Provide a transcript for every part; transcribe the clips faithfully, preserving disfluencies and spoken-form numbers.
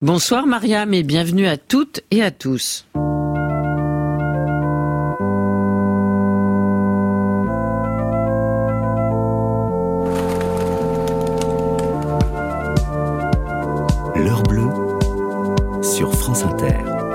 Bonsoir Mariam et bienvenue à toutes et à tous. L'heure bleue sur France Inter.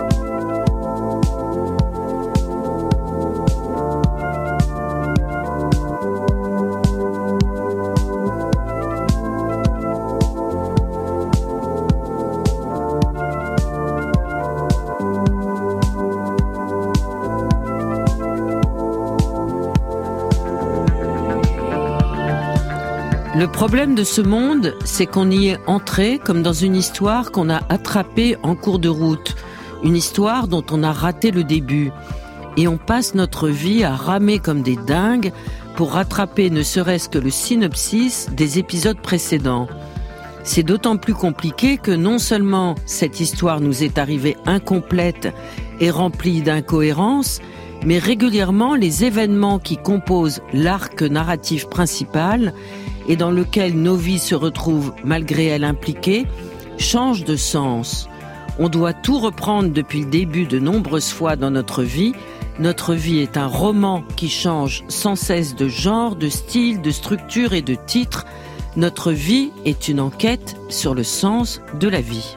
Le problème de ce monde, c'est qu'on y est entré comme dans une histoire qu'on a attrapée en cours de route, une histoire dont on a raté le début. Et on passe notre vie à ramer comme des dingues pour rattraper ne serait-ce que le synopsis des épisodes précédents. C'est d'autant plus compliqué que non seulement cette histoire nous est arrivée incomplète et remplie d'incohérences, mais régulièrement les événements qui composent l'arc narratif principal et dans lequel nos vies se retrouvent malgré elles impliquées, changent de sens. On doit tout reprendre depuis le début de nombreuses fois dans notre vie. Notre vie est un roman qui change sans cesse de genre, de style, de structure et de titre. Notre vie est une enquête sur le sens de la vie.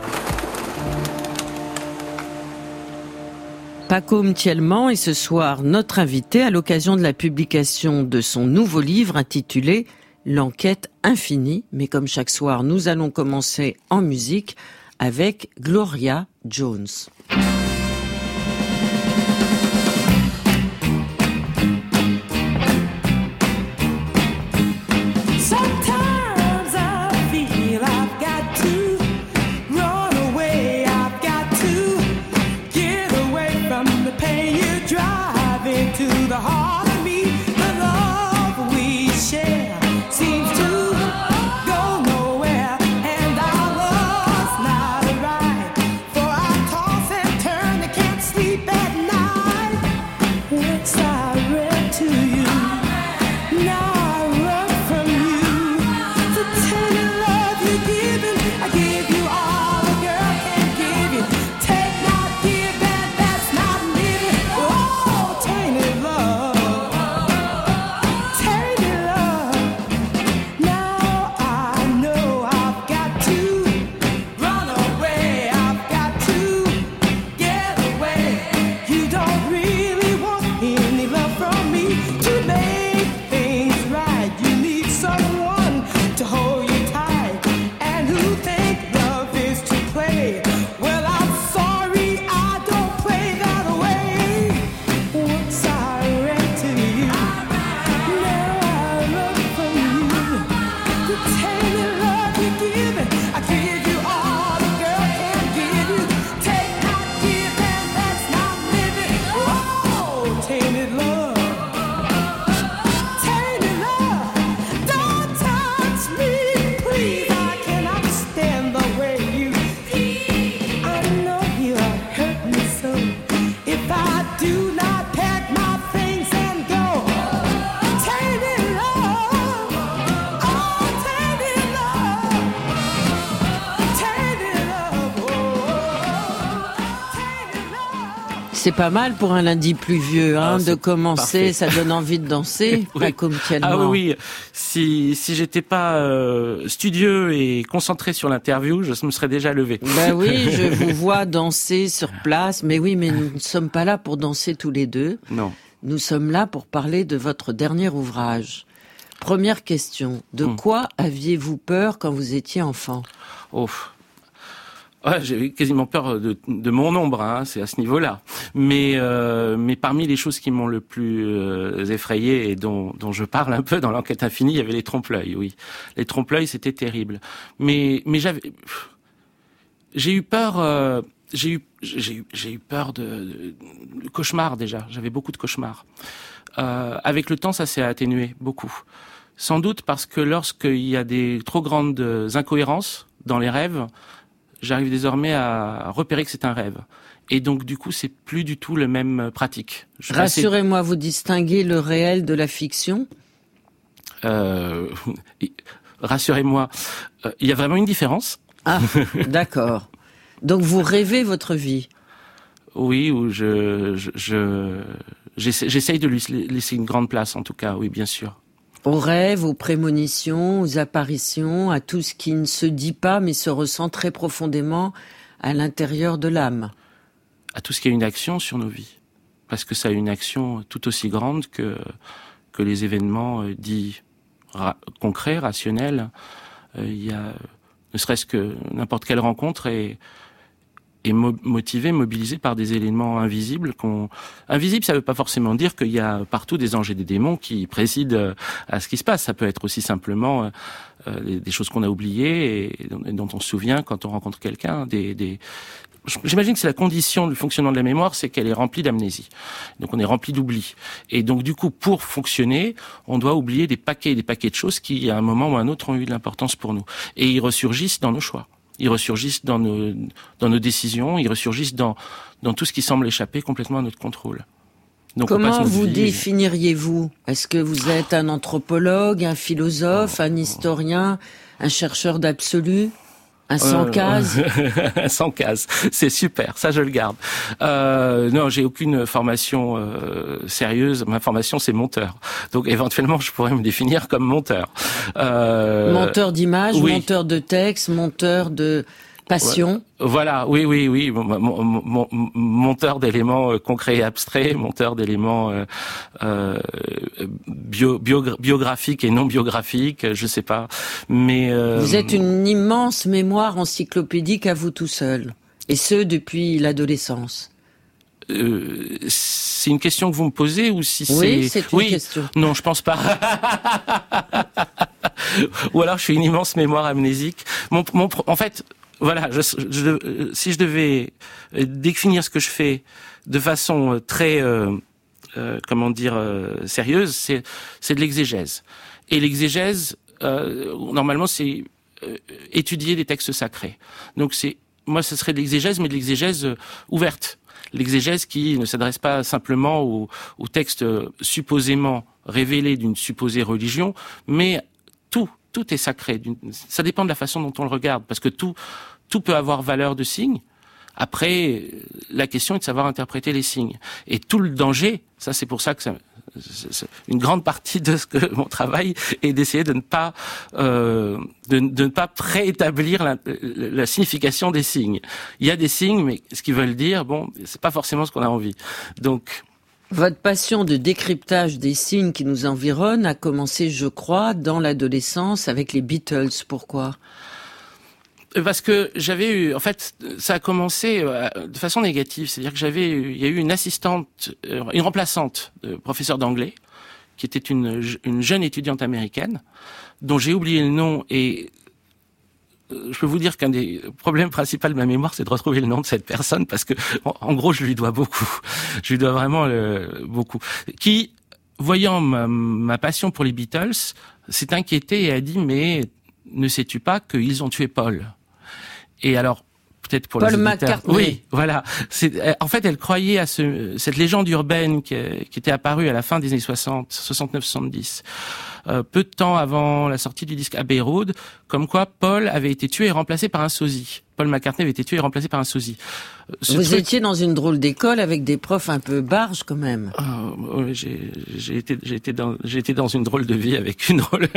Paco Mtielman est ce soir notre invité à l'occasion de la publication de son nouveau livre intitulé L'enquête infinie. Mais comme chaque soir, nous allons commencer en musique avec Gloria Jones. C'est pas mal pour un lundi pluvieux, hein, ah, de commencer, parfait. Ça donne envie de danser, oui. Pas comme tellement. Ah oui, oui. Si, si j'étais pas euh, studieux et concentré sur l'interview, je me serais déjà levé. Ben oui, je vous vois danser sur place, mais oui, mais nous ne sommes pas là pour danser tous les deux. Non. Nous sommes là pour parler de votre dernier ouvrage. Première question, de hum. quoi aviez-vous peur quand vous étiez enfant ? Oh. Ouais, j'ai quasiment peur de, de mon ombre, hein, c'est à ce niveau-là. Mais, euh, mais parmi les choses qui m'ont le plus euh, effrayé et dont, dont je parle un peu dans l'enquête infinie, il y avait les trompe-l'œil. Oui, les trompe-l'œil, c'était terrible. Mais, mais j'avais, j'ai eu peur. Euh, j'ai eu, j'ai eu, j'ai eu peur de, de, de cauchemars déjà. J'avais beaucoup de cauchemars. Euh, avec le temps, ça s'est atténué beaucoup. Sans doute parce que lorsqu'il y a des trop grandes incohérences dans les rêves, j'arrive désormais à repérer que c'est un rêve. Et donc, du coup, c'est plus du tout le même pratique. Je Rassurez-moi, passais... vous distinguez le réel de la fiction ? euh, Rassurez-moi, il y a vraiment une différence. Ah, d'accord. Donc vous rêvez votre vie? Oui, ou je, je, je j'essaie, j'essaye de lui laisser une grande place, en tout cas, oui, bien sûr. Aux rêves, aux prémonitions, aux apparitions, à tout ce qui ne se dit pas mais se ressent très profondément à l'intérieur de l'âme. À tout ce qui a une action sur nos vies. Parce que ça a une action tout aussi grande que, que les événements euh, dits ra- concrets, rationnels. Il euh, y a, ne serait-ce que n'importe quelle rencontre est, est mo- motivée, mobilisée par des éléments invisibles. Qu'on... Invisible, ça ne veut pas forcément dire qu'il y a partout des anges et des démons qui président à ce qui se passe. Ça peut être aussi simplement euh, des choses qu'on a oubliées et dont on se souvient quand on rencontre quelqu'un. Des, des... J'imagine que c'est la condition du fonctionnement de la mémoire, c'est qu'elle est remplie d'amnésie. Donc on est rempli d'oubli. Et donc du coup, pour fonctionner, on doit oublier des paquets et des paquets de choses qui, à un moment ou à un autre, ont eu de l'importance pour nous. Et ils ressurgissent dans nos choix. Ils ressurgissent dans nos, dans nos décisions, ils ressurgissent dans, dans tout ce qui semble échapper complètement à notre contrôle. Donc comment vous vie... définiriez-vous? Est-ce que vous êtes un anthropologue, un philosophe, oh, un historien, un chercheur d'absolu? Un sans euh, case Un sans case, c'est super, ça je le garde. Euh, non, j'ai aucune formation euh, sérieuse, ma formation c'est monteur. Donc éventuellement je pourrais me définir comme monteur. Euh, monteur d'images, oui. Monteur de texte, monteur de passion. Voilà, oui, oui, oui, monteur d'éléments concrets et abstraits, monteur d'éléments euh, euh, bio, bio, biographiques et non biographiques, je sais pas. Mais euh... vous êtes une immense mémoire encyclopédique à vous tout seul, et ce depuis l'adolescence. Euh, c'est une question que vous me posez ou si c'est... Oui, c'est une oui. question. Non, je pense pas. Ou alors je suis une immense mémoire amnésique. Mon, mon, en fait... Voilà, je, je, si je devais définir ce que je fais de façon très, euh, euh, comment dire, euh, sérieuse, c'est, c'est de l'exégèse. Et l'exégèse, euh, normalement, c'est euh, étudier des textes sacrés. Donc, c'est, moi, ce serait de l'exégèse, mais de l'exégèse euh, ouverte. L'exégèse qui ne s'adresse pas simplement aux, aux textes supposément révélés d'une supposée religion, mais tout. Tout est sacré. Ça dépend de la façon dont on le regarde, parce que tout, tout peut avoir valeur de signe. Après, la question est de savoir interpréter les signes. Et tout le danger, ça c'est pour ça que ça, c'est une grande partie de ce que mon travail est d'essayer de ne pas, euh, de, de ne pas préétablir la, la signification des signes. Il y a des signes, mais ce qu'ils veulent dire, bon, c'est pas forcément ce qu'on a envie. Donc, votre passion de décryptage des signes qui nous environnent a commencé, je crois, dans l'adolescence avec les Beatles. Pourquoi ? Parce que j'avais eu, en fait, ça a commencé de façon négative. C'est-à-dire que j'avais eu, il y a eu une assistante, une remplaçante de professeur d'anglais, qui était une, une jeune étudiante américaine, dont j'ai oublié le nom et je peux vous dire qu'un des problèmes principaux de ma mémoire, c'est de retrouver le nom de cette personne parce que, en, en gros, je lui dois beaucoup. Je lui dois vraiment euh, beaucoup. Qui, voyant ma, ma passion pour les Beatles, s'est inquiété et a dit, mais ne sais-tu pas qu'ils ont tué Paul ? Et alors, peut-être pour Paul les auditeurs. McCartney. Oui, voilà. C'est, en fait, elle croyait à ce, cette légende urbaine qui, qui était apparue à la fin des années soixante, soixante-neuf soixante-dix. Euh, peu de temps avant la sortie du disque Abbey Road, comme quoi Paul avait été tué et remplacé par un sosie. Paul McCartney avait été tué et remplacé par un sosie. Ce Vous truc... étiez dans une drôle d'école avec des profs un peu barges quand même. Oh, oui, j'ai, j'ai été, j'ai été dans, j'ai été dans une drôle de vie avec une drôle.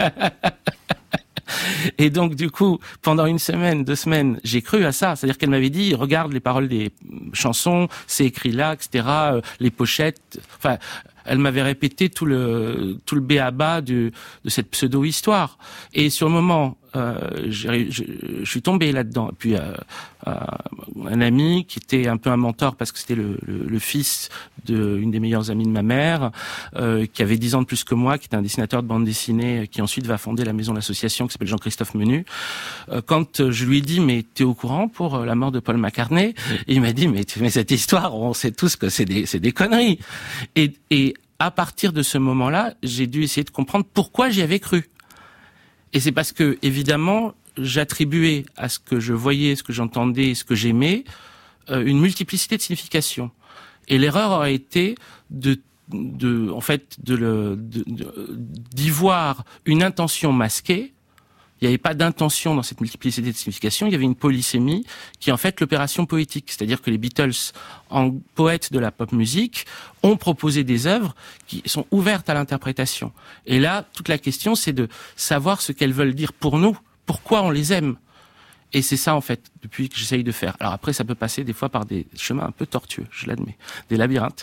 Et donc, du coup, pendant une semaine, deux semaines, j'ai cru à ça. C'est-à-dire qu'elle m'avait dit, regarde les paroles des chansons, c'est écrit là, et cetera, euh, les pochettes. Enfin, elle m'avait répété tout le tout le b.a.-ba de, de cette pseudo-histoire. Et sur le moment, euh, je, je, je suis tombé là-dedans. Et puis, euh, euh, un ami qui était un peu un mentor parce que c'était le, le, le fils d'une des meilleures amies de ma mère, euh, qui avait dix ans de plus que moi, qui était un dessinateur de bande dessinée, qui ensuite va fonder la maison de l'association qui s'appelle Jean-Christophe Menu. Euh, quand je lui ai dit, mais t'es au courant pour la mort de Paul McCartney ? Et il m'a dit, mais, mais cette histoire, on sait tous que c'est des, c'est des conneries. Et, et à partir de ce moment-là, j'ai dû essayer de comprendre pourquoi j'y avais cru. Et c'est parce que, évidemment, j'attribuais à ce que je voyais, ce que j'entendais, ce que j'aimais, euh, une multiplicité de significations. Et l'erreur aurait été de, de, en fait, de le, de, de, d'y voir une intention masquée Il n'y avait pas d'intention dans cette multiplicité de significations. Il y avait une polysémie qui est en fait l'opération poétique. C'est-à-dire que les Beatles, en poètes de la pop musique, ont proposé des œuvres qui sont ouvertes à l'interprétation. Et là, toute la question, c'est de savoir ce qu'elles veulent dire pour nous. Pourquoi on les aime. Et c'est ça, en fait, depuis que j'essaye de faire. Alors après, ça peut passer des fois par des chemins un peu tortueux, je l'admets. Des labyrinthes.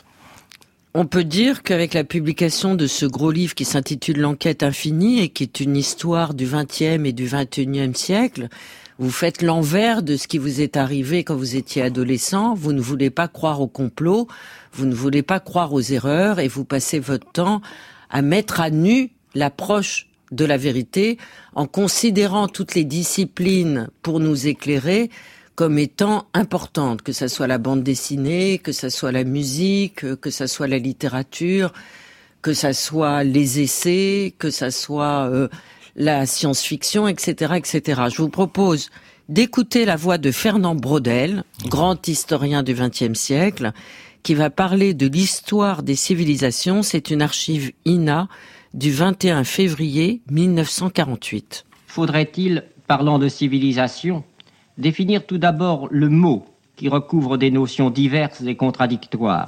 On peut dire qu'avec la publication de ce gros livre qui s'intitule L'enquête infinie et qui est une histoire du vingtième et du vingt et unième siècle, vous faites l'envers de ce qui vous est arrivé quand vous étiez adolescent. Vous ne voulez pas croire au complot, vous ne voulez pas croire aux erreurs et vous passez votre temps à mettre à nu l'approche de la vérité en considérant toutes les disciplines pour nous éclairer comme étant importantes, que ça soit la bande dessinée, que ça soit la musique, que ça soit la littérature, que ça soit les essais, que ça soit euh, la science-fiction, et cetera, et cetera. Je vous propose d'écouter la voix de Fernand Braudel, grand historien du vingtième siècle, qui va parler de l'histoire des civilisations. C'est une archive I N A du vingt et un février mille neuf cent quarante-huit. Faudrait-il, parlant de civilisation, définir tout d'abord le mot qui recouvre des notions diverses et contradictoires?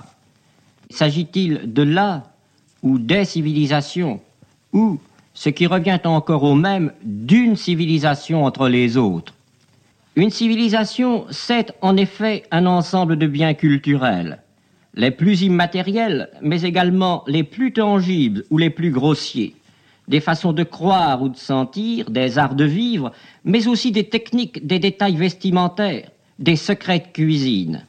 S'agit-il de la ou des civilisations, ou, ce qui revient encore au même, d'une civilisation entre les autres? Une civilisation, c'est en effet un ensemble de biens culturels, les plus immatériels, mais également les plus tangibles ou les plus grossiers, des façons de croire ou de sentir, des arts de vivre, mais aussi des techniques, des détails vestimentaires, des secrets de cuisine.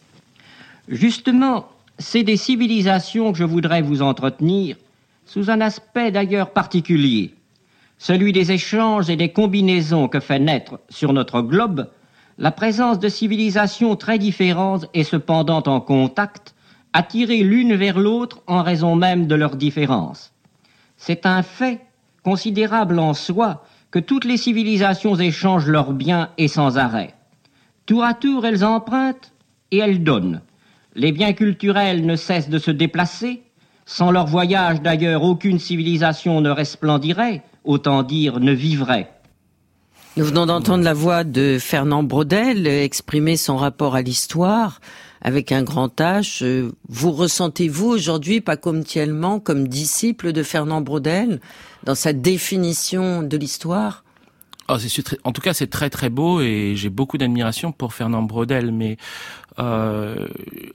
Justement, c'est des civilisations que je voudrais vous entretenir, sous un aspect d'ailleurs particulier, celui des échanges et des combinaisons que fait naître sur notre globe la présence de civilisations très différentes et cependant en contact, attirées l'une vers l'autre en raison même de leurs différences. C'est un fait considérable en soi que toutes les civilisations échangent leurs biens et sans arrêt. Tour à tour, elles empruntent et elles donnent. Les biens culturels ne cessent de se déplacer. Sans leur voyage, d'ailleurs, aucune civilisation ne resplendirait, autant dire ne vivrait. Nous venons d'entendre la voix de Fernand Braudel exprimer son rapport à l'histoire avec un grand H. Vous ressentez-vous aujourd'hui, pas comme tellement, comme disciple de Fernand Braudel dans sa définition de l'histoire? Oh, c'est, en tout cas, c'est très très beau et j'ai beaucoup d'admiration pour Fernand Braudel. Mais euh,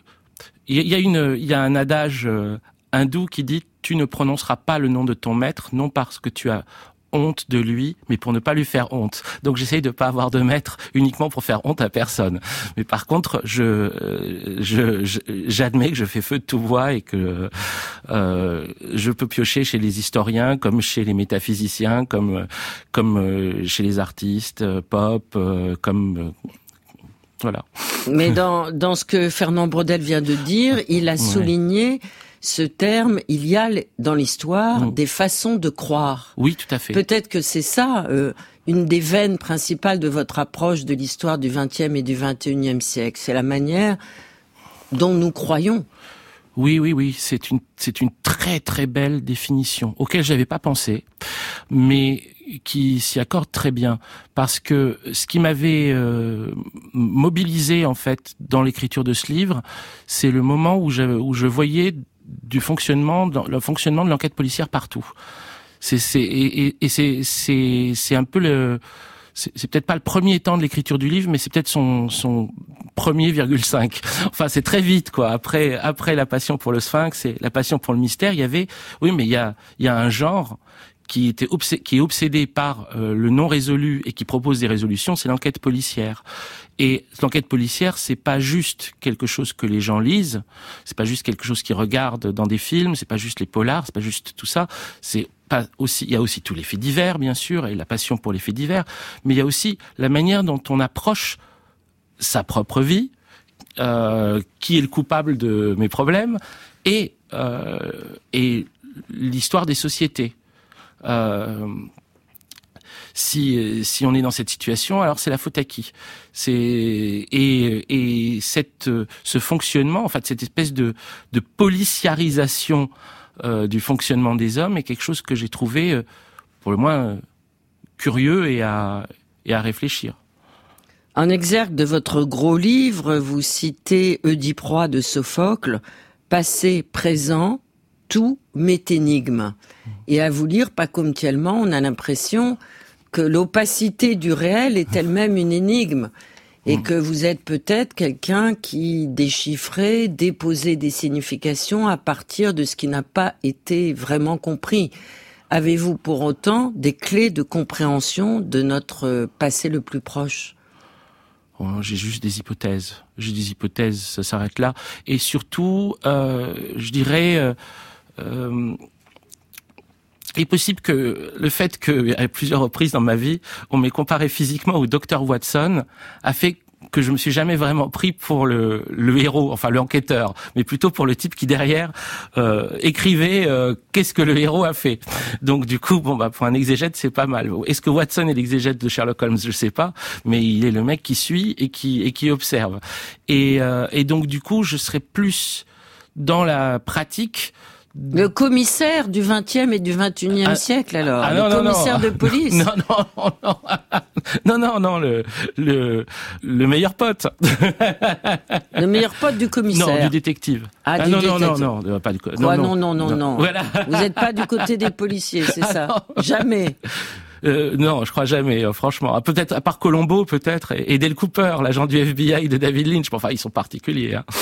il y a une, il y a un adage hindou qui dit « Tu ne prononceras pas le nom de ton maître, non parce que tu as honte de lui, mais pour ne pas lui faire honte. » Donc j'essaye de pas avoir de maître uniquement pour faire honte à personne. Mais par contre, je, je, je j'admets que je fais feu de tout bois et que euh, je peux piocher chez les historiens, comme chez les métaphysiciens, comme comme chez les artistes pop, comme euh, voilà. Mais dans dans ce que Fernand Braudel vient de dire, il a souligné ouais. ce terme, il y a dans l'histoire mmh. des façons de croire. Oui, tout à fait. Peut-être que c'est ça, euh, une des veines principales de votre approche de l'histoire du vingtième et du vingt et unième siècle. C'est la manière dont nous croyons. Oui, oui, oui. C'est une, c'est une très, très belle définition auquel j'avais pas pensé, mais qui s'y accorde très bien. Parce que ce qui m'avait euh, mobilisé, en fait, dans l'écriture de ce livre, c'est le moment où je, où je voyais du fonctionnement, dans le fonctionnement de l'enquête policière partout. C'est, c'est, et, et, et c'est, c'est, c'est un peu le, c'est, c'est peut-être pas le premier temps de l'écriture du livre, mais c'est peut-être son, son premier virgule cinq. Enfin, c'est très vite, quoi. Après, après la passion pour le Sphinx et la passion pour le mystère, il y avait, oui, mais il y a, il y a un genre qui était obsé- qui est obsédé par euh, le non résolu et qui propose des résolutions, c'est l'enquête policière. Et l'enquête policière, c'est pas juste quelque chose que les gens lisent, c'est pas juste quelque chose qu'ils regardent dans des films, c'est pas juste les polars, c'est pas juste tout ça, c'est pas aussi, il y a aussi tous les faits divers, bien sûr, et la passion pour les faits divers, mais il y a aussi la manière dont on approche sa propre vie, euh, qui est le coupable de mes problèmes, et, euh, et l'histoire des sociétés. Euh, si si on est dans cette situation, alors c'est la faute à qui? C'est et et cette ce fonctionnement, en fait, cette espèce de de policiarisation euh, du fonctionnement des hommes est quelque chose que j'ai trouvé, euh, pour le moins, euh, curieux et à, et à réfléchir. En exergue de votre gros livre, vous citez Oedipe Roi de Sophocle, passé, présent, tout m'est énigme. Et à vous lire, pas comme tellement, on a l'impression que l'opacité du réel est elle-même une énigme. Et que vous êtes peut-être quelqu'un qui déchiffrait, déposait des significations à partir de ce qui n'a pas été vraiment compris. Avez-vous pour autant des clés de compréhension de notre passé le plus proche ? Oh, j'ai juste des hypothèses. J'ai des hypothèses, ça s'arrête là. Et surtout, euh, je dirais, euh, euh, il est possible que le fait qu'à plusieurs reprises dans ma vie, on m'ait comparé physiquement au docteur Watson a fait que je me suis jamais vraiment pris pour le, le héros, enfin l'enquêteur, mais plutôt pour le type qui derrière euh, écrivait euh, qu'est-ce que le héros a fait. Donc du coup, bon bah pour un exégète c'est pas mal. Est-ce que Watson est l'exégète de Sherlock Holmes? Je sais pas, mais il est le mec qui suit et qui et qui observe. Et, euh, et donc du coup, je serais plus dans la pratique. Le commissaire du vingtième et du vingt-et-unième ah, siècle, alors. Ah, non, le commissaire non, non. de police. Non, non, non, non, non, non, le, le, le meilleur pote. Le meilleur pote du commissaire. Non, du détective. Ah, ah du non, détective. non, non, non, pas du Quoi, non, non, non, non, non. Voilà. Vous n'êtes pas du côté des policiers, c'est ah, ça? Non. Jamais. Euh, non, je crois jamais, euh, franchement. Peut-être à part Colombo, peut-être, et, et Dale Cooper, l'agent du F B I de David Lynch. Enfin, ils sont particuliers. Hein.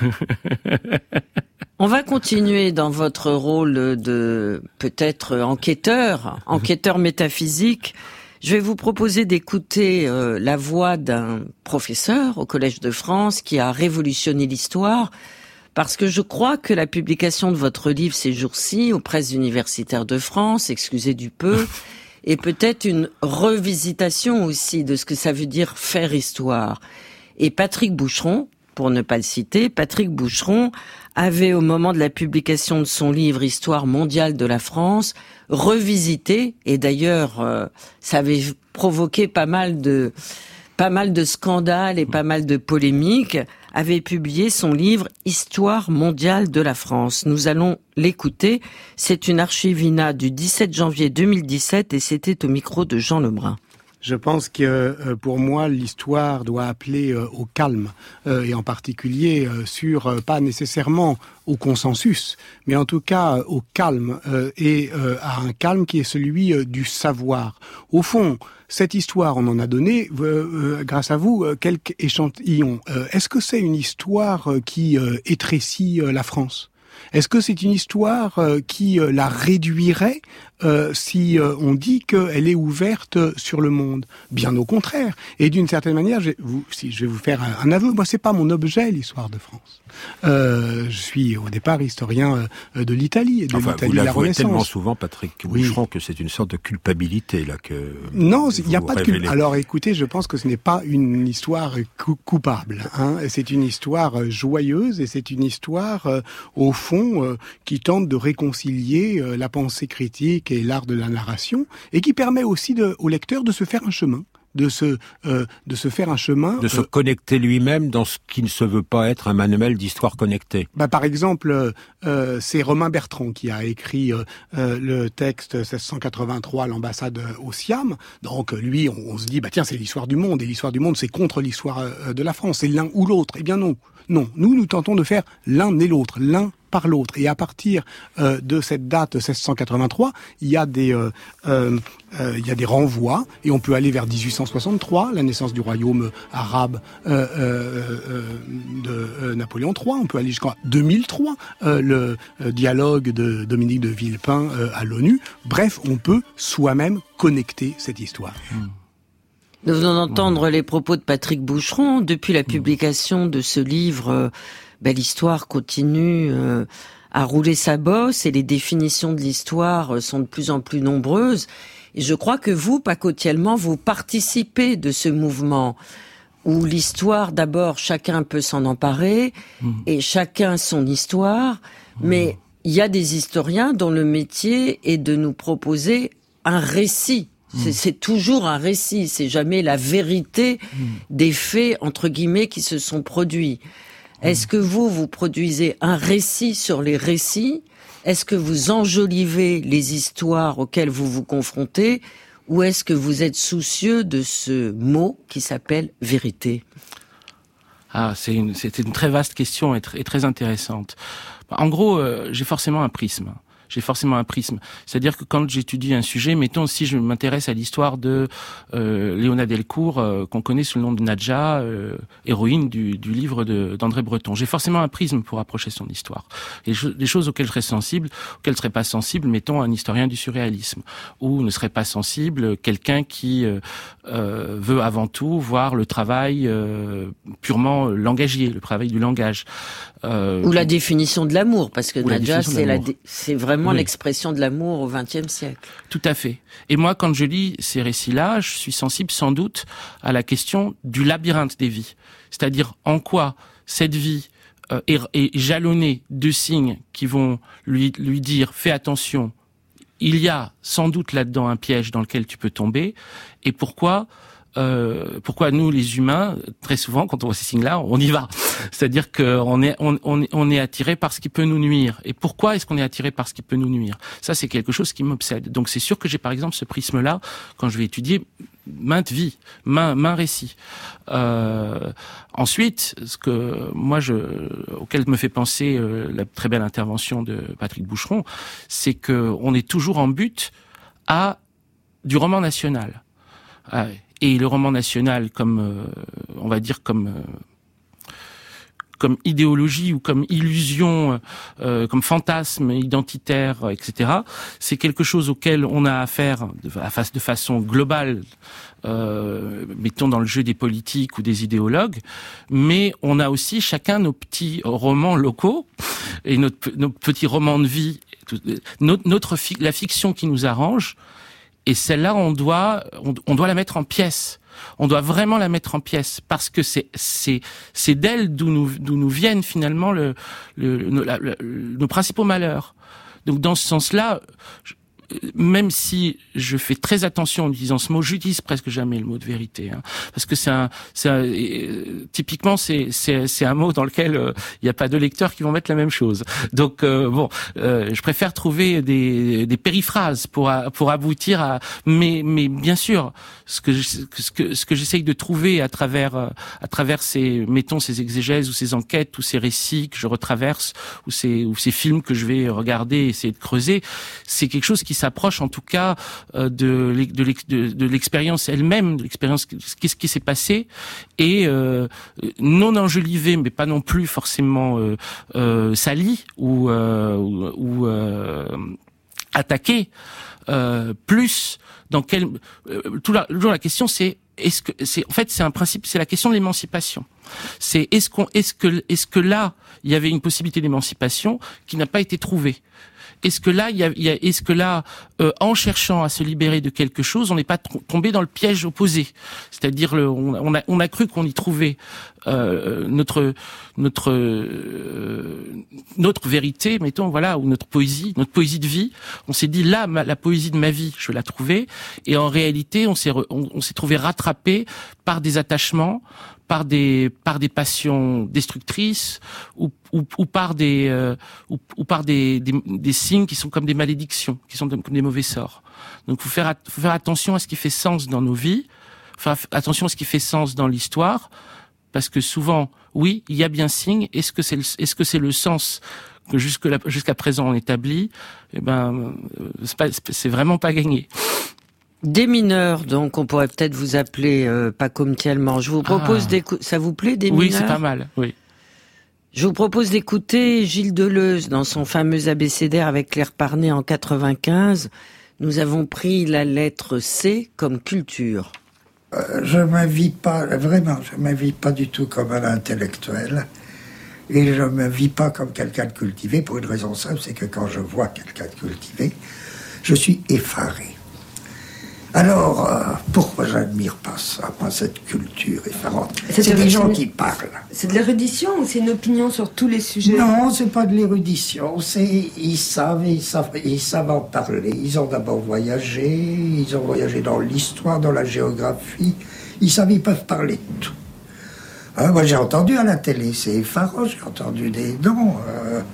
On va continuer dans votre rôle de peut-être enquêteur, enquêteur métaphysique. Je vais vous proposer d'écouter euh, la voix d'un professeur au Collège de France qui a révolutionné l'histoire, parce que je crois que la publication de votre livre ces jours-ci aux presses universitaires de France, excusez du peu, est peut-être une revisitation aussi de ce que ça veut dire faire histoire. Et Patrick Boucheron, pour ne pas le citer, Patrick Boucheron avait, au moment de la publication de son livre Histoire mondiale de la France, revisité, et d'ailleurs, euh, ça avait provoqué pas mal de, pas mal de scandales et pas mal de polémiques, avait publié son livre Histoire mondiale de la France. Nous allons l'écouter. C'est une archivina du dix-sept janvier deux mille dix-sept et c'était au micro de Jean Lebrun. Je pense que euh, pour moi, l'histoire doit appeler euh, au calme, euh, et en particulier euh, sur, euh, pas nécessairement au consensus, mais en tout cas euh, au calme, euh, et euh, à un calme qui est celui euh, du savoir. Au fond, cette histoire, on en a donné, euh, euh, grâce à vous, euh, quelques échantillons. Euh, est-ce que c'est une histoire euh, qui euh, étrécit euh, la France ? Est-ce que c'est une histoire euh, qui euh, la réduirait euh, si euh, on dit qu'elle est ouverte sur le monde? Bien au contraire. Et d'une certaine manière, je, vous, si je vais vous faire un, un aveu, moi c'est pas mon objet l'histoire de France. Euh, je suis au départ historien euh, de l'Italie et de enfin, l'Italie de la Renaissance. Vous l'avouez tellement souvent, Patrick Boucheron, oui. que c'est une sorte de culpabilité là que. Non, il n'y a pas de culpabilité. Alors écoutez, je pense que ce n'est pas une histoire cou- coupable. Hein. C'est une histoire joyeuse et c'est une histoire euh, au fond euh, qui tente de réconcilier euh, la pensée critique et l'art de la narration et qui permet aussi de, au lecteur de se faire un chemin. de se euh, de se faire un chemin, de se euh, connecter lui-même dans ce qui ne se veut pas être un manuel d'histoire connectée. Bah par exemple, euh, c'est Romain Bertrand qui a écrit euh, euh, le texte seize cent quatre-vingt-trois, l'ambassade au Siam. Donc lui, on, on se dit bah tiens, c'est l'histoire du monde et l'histoire du monde c'est contre l'histoire euh, de la France, c'est l'un ou l'autre. Eh bien non, non, nous nous tentons de faire l'un et l'autre, l'un par l'autre. Et à partir euh, de cette date seize cent quatre-vingt-trois, il y a des euh, euh, euh, il y a des renvois et on peut aller vers dix-huit cent soixante-trois, la naissance du royaume arabe euh, euh, euh, de euh, Napoléon trois. On peut aller jusqu'à deux mille trois, euh, le euh, dialogue de Dominique de Villepin euh, à l'ONU. Bref, on peut soi-même connecter cette histoire. Mmh. Nous venons d'entendre mmh. les propos de Patrick Boucheron. Depuis la publication de ce livre, euh, ben, l'histoire continue euh, à rouler sa bosse et les définitions de l'histoire euh, sont de plus en plus nombreuses. Et je crois que vous, Paco Thielman, vous participez de ce mouvement où l'histoire, d'abord, chacun peut s'en emparer mmh. et chacun son histoire, mmh. mais il y a des historiens dont le métier est de nous proposer un récit. C'est, c'est toujours un récit, c'est jamais la vérité mmh. des faits, entre guillemets, qui se sont produits. Mmh. Est-ce que vous, vous produisez un récit sur les récits ? Est-ce que vous enjolivez les histoires auxquelles vous vous confrontez ? ou est-ce que vous êtes soucieux de ce mot qui s'appelle vérité ? Ah, c'est une, c'était une très vaste question et, tr- et très intéressante. En gros, euh, j'ai forcément un prisme. J'ai forcément un prisme. C'est-à-dire que quand j'étudie un sujet, mettons si je m'intéresse à l'histoire de euh, Léona Delcourt, euh, qu'on connaît sous le nom de Nadja, euh, héroïne du, du livre de, d'André Breton. J'ai forcément un prisme pour approcher son histoire. Et les, les choses auxquelles je serais sensible, auxquelles ne serait pas sensible, mettons un historien du surréalisme, ou ne serait pas sensible quelqu'un qui euh, euh, veut avant tout voir le travail euh, purement langagier, le travail du langage. Euh, ou la définition de l'amour, parce que Nadja, c'est, la dé- c'est vraiment oui. l'expression de l'amour au vingtième siècle. Tout à fait. Et moi, quand je lis ces récits-là, je suis sensible sans doute à la question du labyrinthe des vies. C'est-à-dire en quoi cette vie euh, est, est jalonnée de signes qui vont lui, lui dire « fais attention, il y a sans doute là-dedans un piège dans lequel tu peux tomber » et pourquoi... Euh, pourquoi nous, les humains, très souvent, quand on voit ces signes-là, on y va. C'est-à-dire qu'on est, on, on, on est attiré par ce qui peut nous nuire. Et pourquoi est-ce qu'on est attiré par ce qui peut nous nuire ? Ça, c'est quelque chose qui m'obsède. Donc, c'est sûr que j'ai, par exemple, ce prisme-là quand je vais étudier maintes vies, maint, maint récits. Euh, ensuite, ce que moi, je, auquel me fait penser euh, la très belle intervention de Patrick Boucheron, c'est que on est toujours en but à du roman national. Ah, et le roman national comme, euh, on va dire comme euh, comme idéologie ou comme illusion, euh, comme fantasme identitaire, et cetera. C'est quelque chose auquel on a affaire de, de façon globale, euh, mettons dans le jeu des politiques ou des idéologues, mais on a aussi chacun nos petits romans locaux et notre, nos petits romans de vie, notre, notre la fiction qui nous arrange. Et celle-là, on doit, on, on doit la mettre en pièces. On doit vraiment la mettre en pièces parce que c'est, c'est, c'est d'elle d'où nous, d'où nous viennent finalement le, le, le, la, le, nos principaux malheurs. Donc, dans ce sens-là, je, même si je fais très attention en utilisant ce mot, j'utilise presque jamais le mot de vérité, hein, parce que c'est un, c'est un, euh, typiquement c'est, c'est, c'est un mot dans lequel il euh, n'y a pas deux lecteurs qui vont mettre la même chose. Donc euh, bon, euh, je préfère trouver des, des périphrases pour pour aboutir à, mais mais bien sûr, ce que je, ce que ce que j'essaye de trouver à travers à travers ces, mettons ces exégèses ou ces enquêtes ou ces récits que je retraverse ou ces ou ces films que je vais regarder et essayer de creuser, c'est quelque chose qui s'approche en tout cas euh, de, de, de, de l'expérience elle-même, de l'expérience, qu'est-ce qui s'est passé, et euh, non enjolivé, mais pas non plus forcément euh, euh, sali ou, euh, ou, ou euh, attaqué, euh, plus dans quel... Euh, tout la, toujours la question c'est est-ce que c'est en fait c'est un principe, c'est la question de l'émancipation. C'est est-ce qu'on est-ce que est-ce que là il y avait une possibilité d'émancipation qui n'a pas été trouvée. Est-ce que là, il y a, il y a, est-ce que là, euh, en cherchant à se libérer de quelque chose, on n'est pas tr- tombé dans le piège opposé ? C'est-à-dire, le, on, on, a, on a cru qu'on y trouvait euh, notre notre euh, notre vérité, mettons, voilà, ou notre poésie, notre poésie de vie. On s'est dit là, ma, la poésie de ma vie, je l'ai trouvée, et en réalité, on s'est re, on, on s'est trouvé rattrapé par des attachements, par des par des passions destructrices ou ou, ou par des euh, ou, ou par des, des des signes qui sont comme des malédictions, qui sont comme des mauvais sorts. Donc faut faire faut faire attention à ce qui fait sens dans nos vies, faire attention à ce qui fait sens dans l'histoire, parce que souvent oui, il y a bien signe, est-ce que c'est le, est-ce que c'est le sens que jusque là, jusqu'à présent on établit ? Eh ben c'est pas, c'est vraiment pas gagné. Des mineurs, donc on pourrait peut-être vous appeler euh, Paco Mtielman. Je vous propose ah. d'écouter. Ça vous plaît, des oui, mineurs ? Oui, c'est pas mal. Oui. Je vous propose d'écouter Gilles Deleuze dans son fameux abécédaire avec Claire Parnet en quatre-vingt-quinze. Nous avons pris la lettre C comme culture. Euh, je m'invite pas, vraiment, je m'invite pas du tout comme un intellectuel. Et je me vis pas comme quelqu'un de cultivé pour une raison simple, c'est que quand je vois quelqu'un de cultivé, je suis effaré. Alors, euh, pourquoi j'admire pas ça, pas cette culture effarante ? C'est, c'est des gens qui parlent. C'est de l'érudition ou c'est une opinion sur tous les sujets ? Non, c'est pas de l'érudition, c'est ils savent, ils savent, ils savent en parler. Ils ont d'abord voyagé, ils ont voyagé dans l'histoire, dans la géographie. Ils savent, ils peuvent parler de tout. Hein, moi, j'ai entendu à la télé, c'est effarant, j'ai entendu des noms. Euh,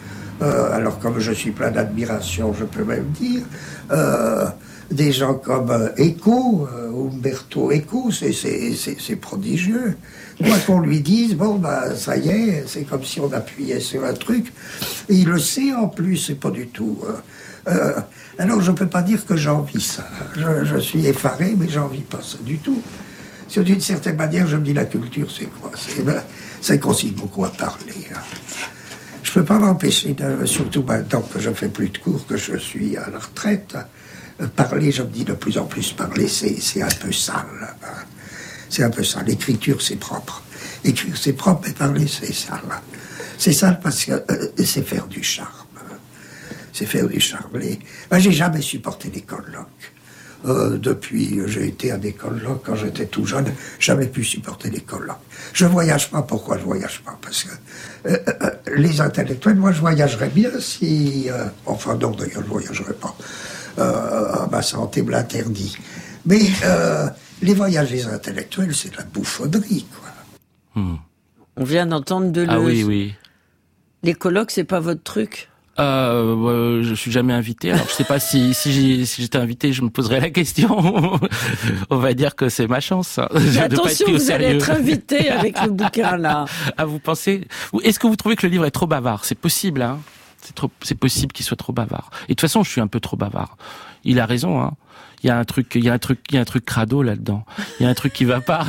Euh, alors comme je suis plein d'admiration, je peux même dire, euh, des gens comme euh, Eco, euh, Umberto Eco, c'est, c'est, c'est, c'est prodigieux. Moi qu'on lui dise, bon bah ça y est, c'est comme si on appuyait sur un truc, et il le sait en plus, c'est pas du tout... Euh, euh, alors je peux pas dire que j'envie ça. Je, je suis effaré, mais j'envie pas ça du tout. C'est d'une certaine manière, je me dis, la culture, c'est quoi? C'est, ça consiste beaucoup à parler. Hein. Je peux pas m'empêcher, de, surtout maintenant que je fais plus de cours, que je suis à la retraite, hein. Parler, je me dis de plus en plus, parler, c'est, c'est un peu sale. Hein. C'est un peu sale. L'écriture, c'est propre. Écrire, c'est propre, mais parler, c'est sale. C'est sale parce que euh, c'est faire du charme. C'est faire du charme. Les... Ben, j'ai jamais supporté les colloques. Euh, depuis, j'ai été à des colloques quand j'étais tout jeune, jamais pu supporter les colloques. Je voyage pas, pourquoi je voyage pas? Parce que euh, euh, les intellectuels, moi je voyagerais bien si... Euh, enfin non, d'ailleurs je voyagerais pas. Euh, ma santé me l'interdit. Mais euh, les voyages des intellectuels, c'est de la bouffonnerie, quoi. Hmm. On vient d'entendre Deleuze. Ah oui, oui. Les colloques, c'est pas votre truc? Euh, euh, je suis jamais invité. Alors je sais pas si si, j'ai, si j'étais invité, je me poserais la question. On va dire que c'est ma chance. Hein, attention, vous allez être invité avec le bouquin là. Ah, vous pensez? Est-ce que vous trouvez que le livre est trop bavard? C'est possible, hein. C'est trop, c'est possible qu'il soit trop bavard. Et de toute façon, je suis un peu trop bavard. Il a raison, hein. Il y a un truc, il y a un truc, il y a un truc crado là-dedans. Il y a un truc qui va pas.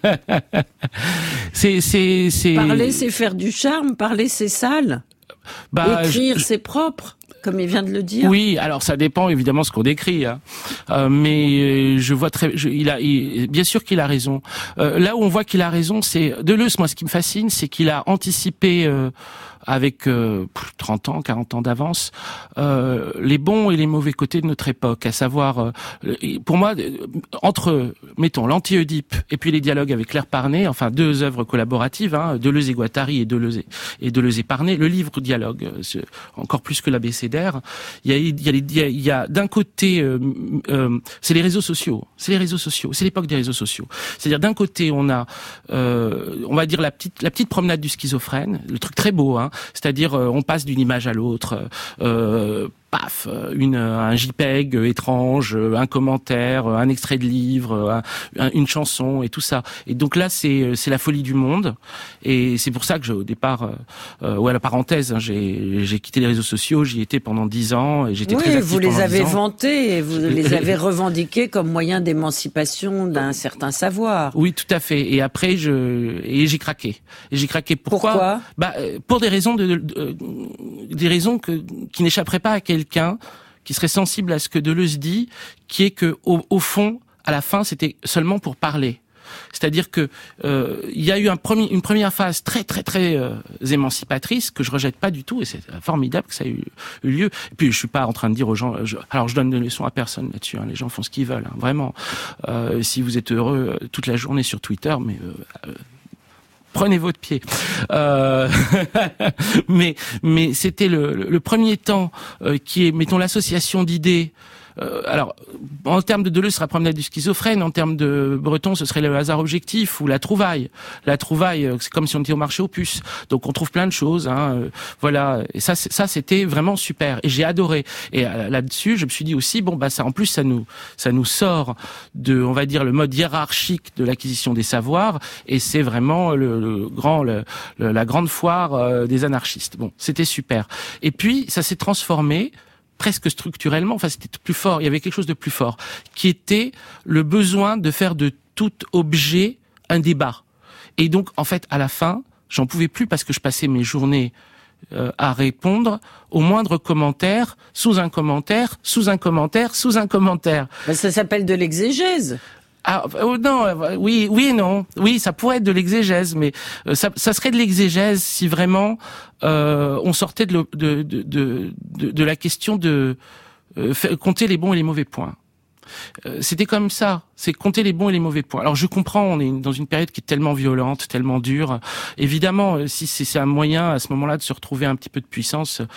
c'est, c'est, c'est. Parler, c'est faire du charme. Parler, c'est sale. Bah, écrire, je... c'est propre, comme il vient de le dire. Oui, alors ça dépend évidemment ce qu'on écrit, hein. euh, mais je vois très, je, il a, il, bien sûr qu'il a raison. Euh, là où on voit qu'il a raison, c'est Deleuze. Moi, ce qui me fascine, c'est qu'il a anticipé euh, avec euh, trente ans, quarante ans d'avance euh, les bons et les mauvais côtés de notre époque. À savoir, euh, pour moi, entre mettons l'Anti-Oedipe et puis les dialogues avec Claire Parné, enfin deux œuvres collaboratives, hein, Deleuze et Guattari et Deleuze et, et Deleuze et Parné, le livre dialogue, encore plus que l'abécédaire. Il y a, il y a, il y a, il y a d'un côté, euh, euh, c'est les réseaux sociaux, c'est les réseaux sociaux, c'est l'époque des réseaux sociaux. C'est-à-dire d'un côté, on a, euh, on va dire la petite, la petite promenade du schizophrène, le truc très beau, hein. C'est-à-dire, euh, on passe d'une image à l'autre. Euh, paf, une, un JPEG étrange, un commentaire, un extrait de livre, un, une chanson et tout ça. Et donc là, c'est c'est la folie du monde. Et c'est pour ça que je, au départ, euh, ouais, la parenthèse, hein, j'ai j'ai quitté les réseaux sociaux, j'y étais pendant dix ans et j'étais oui, très actif vous les pendant avez dix ans. vantés et vous les avez revendiqués comme moyen d'émancipation d'un certain savoir. Oui, tout à fait. Et après, je et j'ai craqué. Et j'ai craqué. Pourquoi? Pourquoi? Bah, pour des raisons de, de, de des raisons que qui n'échapperaient pas à quelqu'un qui serait sensible à ce que Deleuze dit, qui est que au, au fond, à la fin, c'était seulement pour parler. C'est-à-dire que euh, il y a eu un premier, une première phase très très très euh, émancipatrice que je rejette pas du tout et c'est formidable que ça ait eu, eu lieu. Et puis je suis pas en train de dire aux gens, je, alors je donne des leçons à personne là-dessus. Hein, les gens font ce qu'ils veulent, hein, vraiment. Euh, si vous êtes heureux toute la journée sur Twitter, mais euh, euh, prenez votre pied. Euh, mais mais c'était le, le premier temps euh, qui est, mettons, l'association d'idées. Euh, alors, en termes de Deleuze, ce sera la promenade du schizophrène. En termes de Breton, ce serait le hasard objectif ou la trouvaille. La trouvaille, c'est comme si on était au marché aux puces. Donc, on trouve plein de choses. Hein, euh, voilà. Et ça, ça, c'était vraiment super. Et j'ai adoré. Et euh, là-dessus, je me suis dit aussi, bon, bah ça, en plus, ça nous, ça nous sort de, on va dire, le mode hiérarchique de l'acquisition des savoirs. Et c'est vraiment le, le grand, le, le, la grande foire euh, des anarchistes. Bon, c'était super. Et puis, ça s'est transformé. Presque structurellement, enfin c'était plus fort, il y avait quelque chose de plus fort, qui était le besoin de faire de tout objet un débat. Et donc, en fait, à la fin, j'en pouvais plus parce que je passais mes journées euh, à répondre au moindre commentaire, sous un commentaire, sous un commentaire, sous un commentaire. Ben, ça s'appelle de l'exégèse. Ah oh, non, oui, oui et non, oui, ça pourrait être de l'exégèse, mais euh, ça, ça serait de l'exégèse si vraiment euh, on sortait de, le, de, de, de, de, de la question de euh, compter les bons et les mauvais points. Euh, c'était comme ça, c'est compter les bons et les mauvais points. Alors je comprends, on est dans une période qui est tellement violente, tellement dure. Évidemment, si c'est, c'est un moyen à ce moment-là de se retrouver un petit peu de puissance,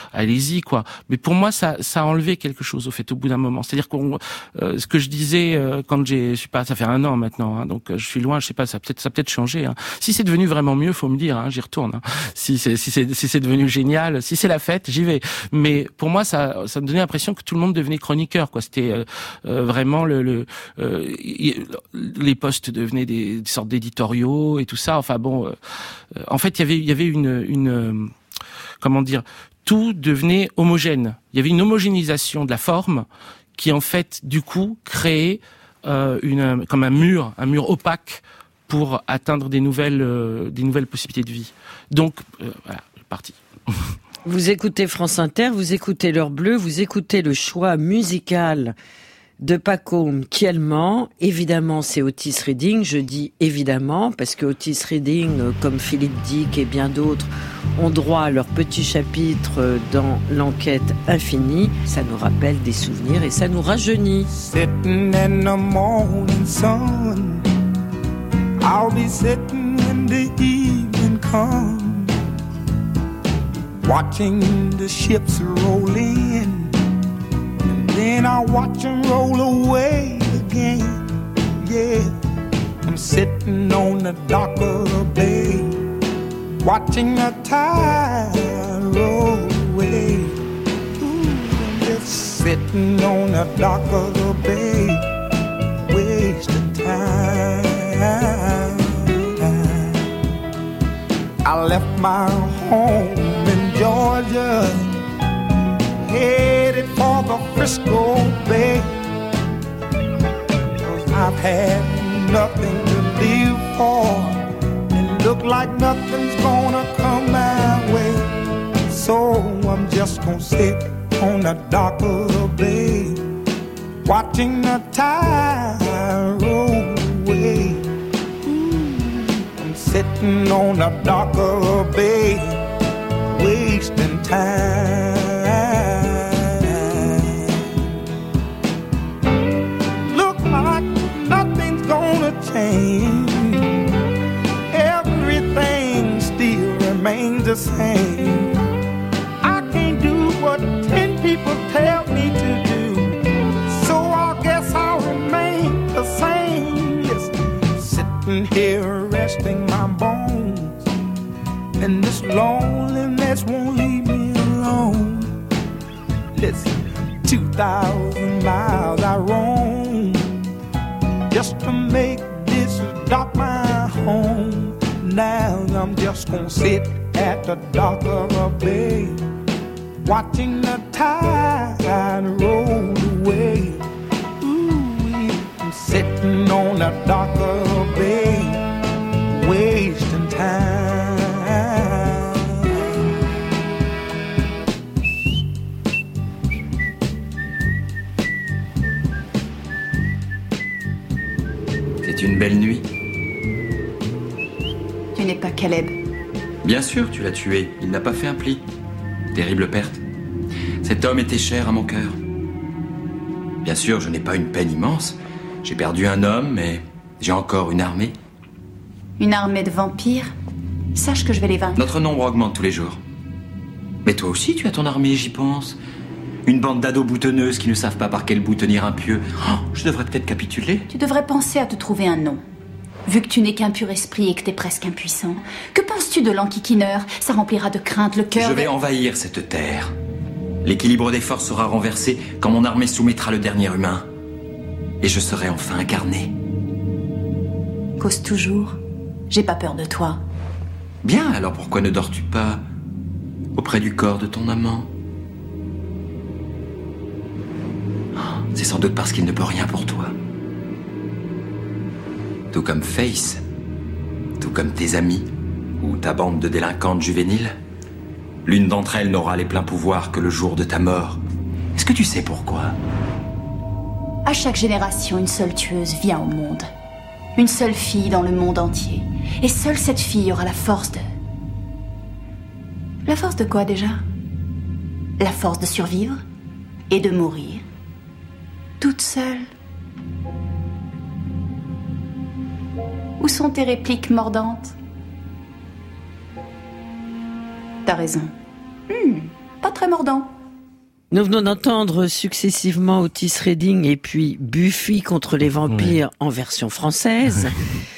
allez-y, quoi. Mais pour moi, ça, ça a enlevé quelque chose, au fait, au bout d'un moment. C'est-à-dire qu'on, euh, ce que je disais euh, quand j'ai, je sais pas, ça fait un an maintenant, hein, donc euh, je suis loin, je sais pas, ça peut-être, ça peut-être changé. Hein. Si c'est devenu vraiment mieux, faut me dire, hein, j'y retourne. Hein. Si c'est, si c'est, si c'est devenu génial, si c'est la fête, j'y vais. Mais pour moi, ça, ça me donnait l'impression que tout le monde devenait chroniqueur, quoi. C'était euh, euh, vraiment le, le euh, les postes devenaient des, des sortes d'éditoriaux et tout ça. Enfin bon, euh, en fait, il y avait, il y avait une, une, euh, comment dire, tout devenait homogène. Il y avait une homogénéisation de la forme qui, en fait, du coup, créait euh, une, comme un mur, un mur opaque pour atteindre des nouvelles, euh, des nouvelles possibilités de vie. Donc, euh, voilà, parti. Vous écoutez France Inter, vous écoutez L'Heure Bleue, vous écoutez le choix musical de Pacôme Kielman. Évidemment, c'est Otis Redding. Je dis évidemment parce que Otis Redding, comme Philippe Dick et bien d'autres, ont droit à leur petit chapitre dans l'enquête infinie. Ça nous rappelle des souvenirs et ça nous rajeunit. Sitting in the morning sun, I'll be sitting when the evening comes, watching the ships roll in. Then I watch them roll away again. Yeah, I'm sitting on the dock of the bay, watching the tide roll away. Ooh, I'm just sitting on the dock of the bay, wasting time. I left my home in Georgia, headed for the Frisco Bay, 'cause I've had nothing to live for, and look like nothing's gonna come my way. So I'm just gonna sit on the dock of the bay, watching the tide roll away. Ooh, I'm sitting on the dock of the bay, wasting time. Everything still remains the same. I can't do what ten people tell me to do, so I guess I'll remain the same. Yes, sitting here resting my bones, and this loneliness won't leave me alone. Listen, two thousand miles I roam just to make this dock my home. Now I'm just gonna sit at the dock of a bay, watching the tide roll away. Ooh, I'm sitting on the dock of a bay, wasting time. C'est une belle nuit. Tu n'es pas Caleb. Bien sûr, tu l'as tué. Il n'a pas fait un pli. Terrible perte. Cet homme était cher à mon cœur. Bien sûr, je n'ai pas une peine immense. J'ai perdu un homme, mais j'ai encore une armée. Une armée de vampires? Sache que je vais les vaincre. Notre nombre augmente tous les jours. Mais toi aussi, tu as ton armée, j'y pense. Une bande d'ados boutonneuses qui ne savent pas par quel bout tenir un pieu. Oh, je devrais peut-être capituler. Tu devrais penser à te trouver un nom. Vu que tu n'es qu'un pur esprit et que t'es presque impuissant. Que penses-tu de l'enquiquineur? Ça remplira de crainte le cœur. Je vais de... envahir cette terre. L'équilibre des forces sera renversé quand mon armée soumettra le dernier humain. Et je serai enfin incarné. Cause toujours. J'ai pas peur de toi. Bien, alors pourquoi ne dors-tu pas auprès du corps de ton amant? C'est sans doute parce qu'il ne peut rien pour toi. Tout comme Face, tout comme tes amis, ou ta bande de délinquantes juvéniles. L'une d'entre elles n'aura les pleins pouvoirs que le jour de ta mort. Est-ce que tu sais pourquoi? À chaque génération, une seule tueuse vient au monde. Une seule fille dans le monde entier. Et seule cette fille aura la force de... La force de quoi déjà? La force de survivre et de mourir. Toute seule. Où sont tes répliques mordantes? T'as raison. Hmm, pas très mordant. Nous venons d'entendre successivement Otis Redding et puis Buffy contre les vampires oui. en version française.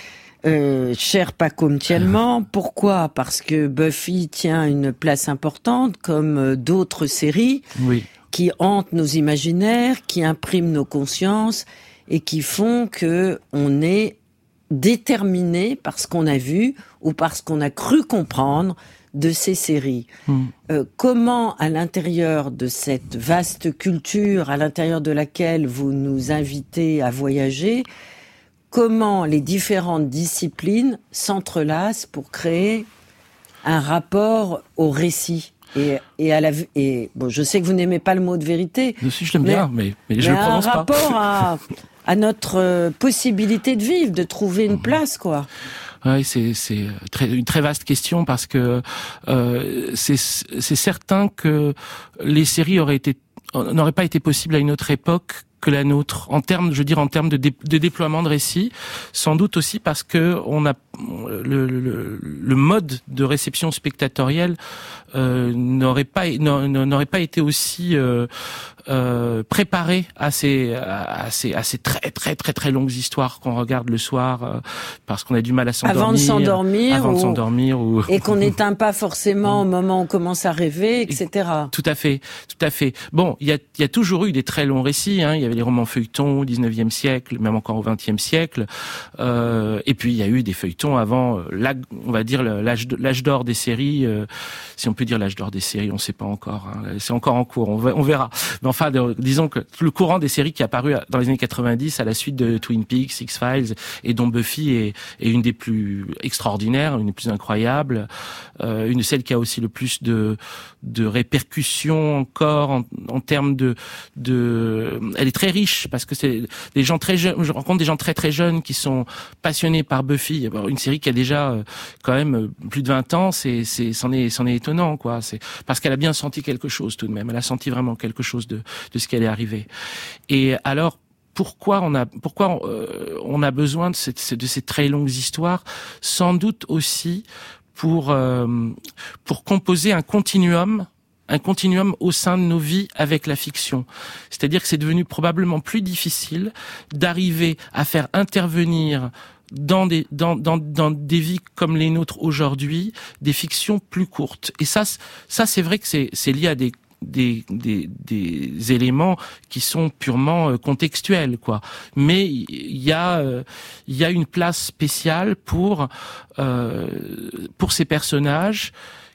Euh, cher Paco Mtielman, pourquoi ? Parce que Buffy tient une place importante comme d'autres séries oui. qui hantent nos imaginaires, qui impriment nos consciences et qui font que on est déterminé par ce qu'on a vu ou parce qu'on a cru comprendre de ces séries. Mmh. Euh, comment, à l'intérieur de cette vaste culture, à l'intérieur de laquelle vous nous invitez à voyager, comment les différentes disciplines s'entrelacent pour créer un rapport au récit et, et à la et bon, je sais que vous n'aimez pas le mot de vérité. Je suis, je l'aime mais, bien, mais, mais je mais le prononce un pas. rapport à, à notre possibilité de vivre, de trouver une mmh. place, quoi. Oui, c'est c'est très, une très vaste question parce que euh, c'est c'est certain que les séries auraient été n'auraient pas été possibles à une autre époque que la nôtre en termes, je veux dire en termes de, dé, de déploiement de récits, sans doute aussi parce que on a le, le, le mode de réception spectatorielle euh, n'aurait pas n'aurait pas été aussi euh, euh, préparé à ces à ces à ces très très très très longues histoires qu'on regarde le soir euh, parce qu'on a du mal à s'endormir avant de s'endormir avant ou, de s'endormir ou et qu'on n'éteint pas forcément au moment où on commence à rêver, et cetera. Tout à fait, tout à fait. Bon, il y a il y a toujours eu des très longs récits, hein. Il y avait les romans feuilletons au dix-neuvième siècle, même encore au vingtième siècle, euh, et puis il y a eu des feuilletons avant, là, on va dire l'âge l'âge d'or des séries, euh, si on peut dire l'âge d'or des séries, on ne sait pas encore, hein. C'est encore en cours, on, va, on verra. Mais enfin, de, disons que le courant des séries qui est apparu dans les années quatre-vingt-dix à la suite de Twin Peaks, X-Files, et dont Buffy est, est une des plus extraordinaires, une des plus incroyables, euh, une de celles qui a aussi le plus de, de répercussions encore en, en termes de, de, elle est très riche parce que c'est des gens très jeunes, je rencontre des gens très très jeunes qui sont passionnés par Buffy. Une série qui a déjà euh, quand même plus de vingt ans, c'est, c'est, c'en est, c'en est étonnant, quoi. C'est parce qu'elle a bien senti quelque chose tout de même. Elle a senti vraiment quelque chose de, de ce qui allait arriver. Et alors, pourquoi on a, pourquoi euh, on a besoin de, cette, de ces très longues histoires? Sans doute aussi pour euh, pour composer un continuum. un continuum au sein de nos vies avec la fiction. C'est-à-dire que c'est devenu probablement plus difficile d'arriver à faire intervenir dans des dans dans dans des vies comme les nôtres aujourd'hui des fictions plus courtes. Et ça ça c'est vrai que c'est c'est lié à des des des des éléments qui sont purement contextuels, quoi. Mais il y a il y a une place spéciale pour euh, pour ces personnages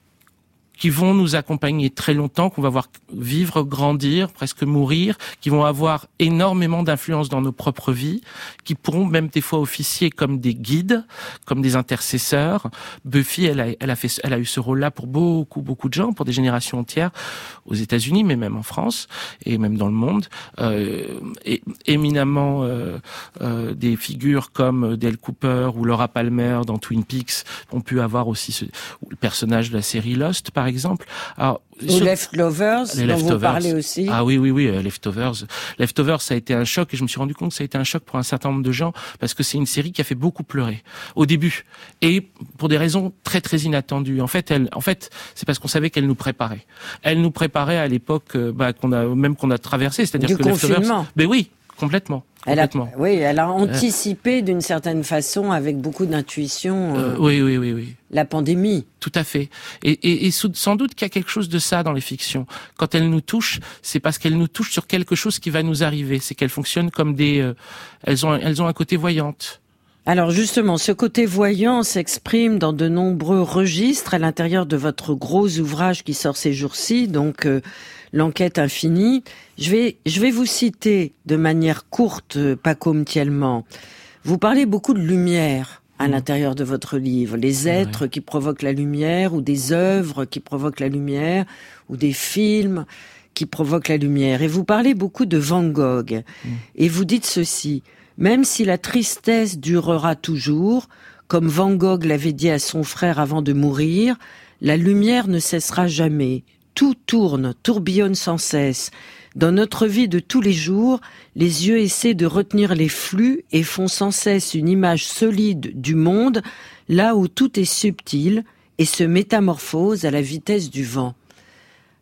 qui vont nous accompagner très longtemps, qu'on va voir vivre, grandir, presque mourir, qui vont avoir énormément d'influence dans nos propres vies, qui pourront même des fois officier comme des guides, comme des intercesseurs. Buffy, elle a, elle a fait, elle a eu ce rôle-là pour beaucoup, beaucoup de gens, pour des générations entières, aux États-Unis, mais même en France et même dans le monde. Euh, et éminemment euh, euh, des figures comme Dale Cooper ou Laura Palmer dans Twin Peaks ont pu avoir aussi ce, le personnage de la série Lost, par exemple. Alors, ou sur... Leftovers, les dont Leftovers. Vous parlez aussi. Ah oui, oui, oui, euh, Leftovers. Leftovers, ça a été un choc et je me suis rendu compte que ça a été un choc pour un certain nombre de gens parce que c'est une série qui a fait beaucoup pleurer au début et pour des raisons très très inattendues. En fait, elle, en fait, c'est parce qu'on savait qu'elle nous préparait. Elle nous préparait à l'époque, euh, bah, qu'on a même qu'on a traversée, c'est-à-dire du que confinement. Leftovers. Ben oui. Complètement. Elle a, complètement. oui, elle a anticipé d'une certaine façon, avec beaucoup d'intuition, euh, euh, oui, oui, oui, oui. la pandémie. Tout à fait. Et, et, et sans doute qu'il y a quelque chose de ça dans les fictions. Quand elles nous touchent, c'est parce qu'elles nous touchent sur quelque chose qui va nous arriver. C'est qu'elles fonctionnent comme des... Euh, elles ont, elles ont un côté voyante. Alors justement, ce côté voyant s'exprime dans de nombreux registres à l'intérieur de votre gros ouvrage qui sort ces jours-ci, donc euh, L'enquête infinie. Je vais, je vais vous citer de manière courte, Paco Mtielman. Vous parlez beaucoup de lumière à l'intérieur de votre livre, les êtres ouais. qui provoquent la lumière, ou des œuvres qui provoquent la lumière, ou des films qui provoquent la lumière. Et vous parlez beaucoup de Van Gogh. Mmh. Et vous dites ceci: même si la tristesse durera toujours, comme Van Gogh l'avait dit à son frère avant de mourir, la lumière ne cessera jamais. Tout tourne, tourbillonne sans cesse. Dans notre vie de tous les jours, les yeux essaient de retenir les flux et font sans cesse une image solide du monde, là où tout est subtil et se métamorphose à la vitesse du vent.